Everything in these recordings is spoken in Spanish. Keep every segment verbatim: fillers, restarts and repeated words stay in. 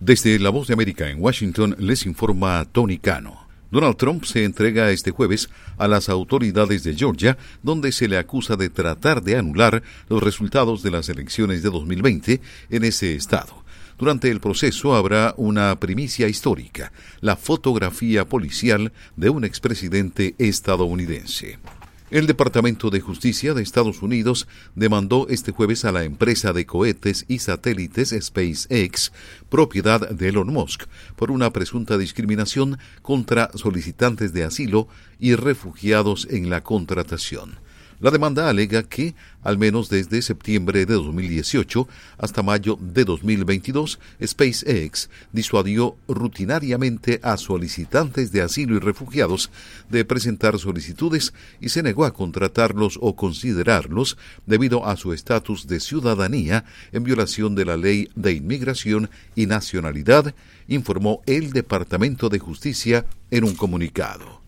Desde La Voz de América en Washington les informa Tony Cano. Donald Trump se entrega este jueves a las autoridades de Georgia, donde se le acusa de tratar de anular los resultados de las elecciones de dos mil veinte en ese estado. Durante el proceso habrá una primicia histórica, la fotografía policial de un expresidente estadounidense. El Departamento de Justicia de Estados Unidos demandó este jueves a la empresa de cohetes y satélites SpaceX, propiedad de Elon Musk, por una presunta discriminación contra solicitantes de asilo y refugiados en la contratación. La demanda alega que, al menos desde septiembre de dos mil dieciocho hasta mayo de dos mil veintidós, SpaceX disuadió rutinariamente a solicitantes de asilo y refugiados de presentar solicitudes y se negó a contratarlos o considerarlos debido a su estatus de ciudadanía en violación de la Ley de Inmigración y Nacionalidad, informó el Departamento de Justicia en un comunicado.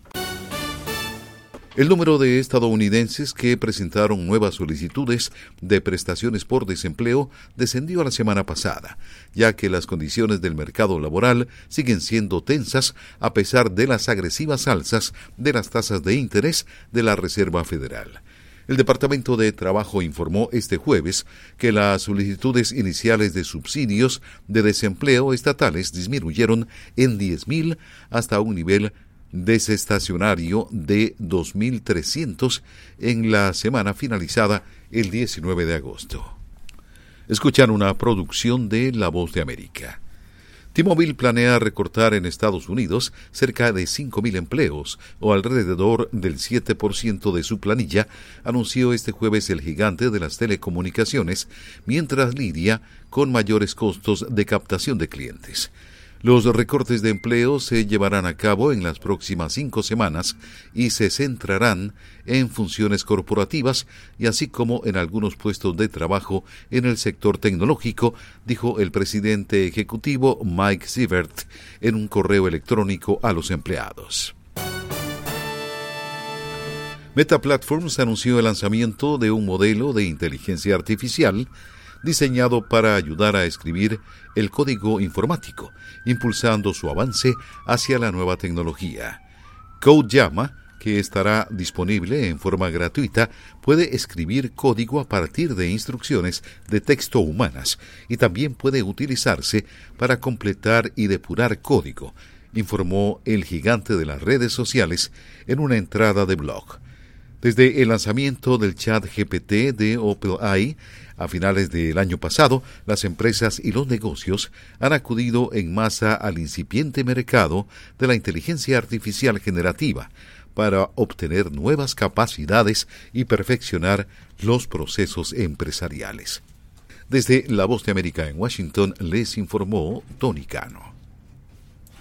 El número de estadounidenses que presentaron nuevas solicitudes de prestaciones por desempleo descendió la semana pasada, ya que las condiciones del mercado laboral siguen siendo tensas a pesar de las agresivas alzas de las tasas de interés de la Reserva Federal. El Departamento de Trabajo informó este jueves que las solicitudes iniciales de subsidios de desempleo estatales disminuyeron en diez mil hasta un nivel desestacionario de dos mil trescientos en la semana finalizada el diecinueve de agosto. Escuchan una producción de La Voz de América. T-Mobile planea recortar en Estados Unidos cerca de cinco mil empleos, o alrededor del siete por ciento de su planilla, anunció este jueves el gigante de las telecomunicaciones, mientras lidia con mayores costos de captación de clientes. Los recortes de empleo se llevarán a cabo en las próximas cinco semanas y se centrarán en funciones corporativas y así como en algunos puestos de trabajo en el sector tecnológico, dijo el presidente ejecutivo Mike Sievert en un correo electrónico a los empleados. Meta Platforms anunció el lanzamiento de un modelo de inteligencia artificial diseñado para ayudar a escribir el código informático, impulsando su avance hacia la nueva tecnología. CodeJama, que estará disponible en forma gratuita, puede escribir código a partir de instrucciones de texto humanas y también puede utilizarse para completar y depurar código, informó el gigante de las redes sociales en una entrada de blog. Desde el lanzamiento del chat G P T de OpenAI a finales del año pasado, las empresas y los negocios han acudido en masa al incipiente mercado de la inteligencia artificial generativa para obtener nuevas capacidades y perfeccionar los procesos empresariales. Desde La Voz de América en Washington les informó Tony Cano.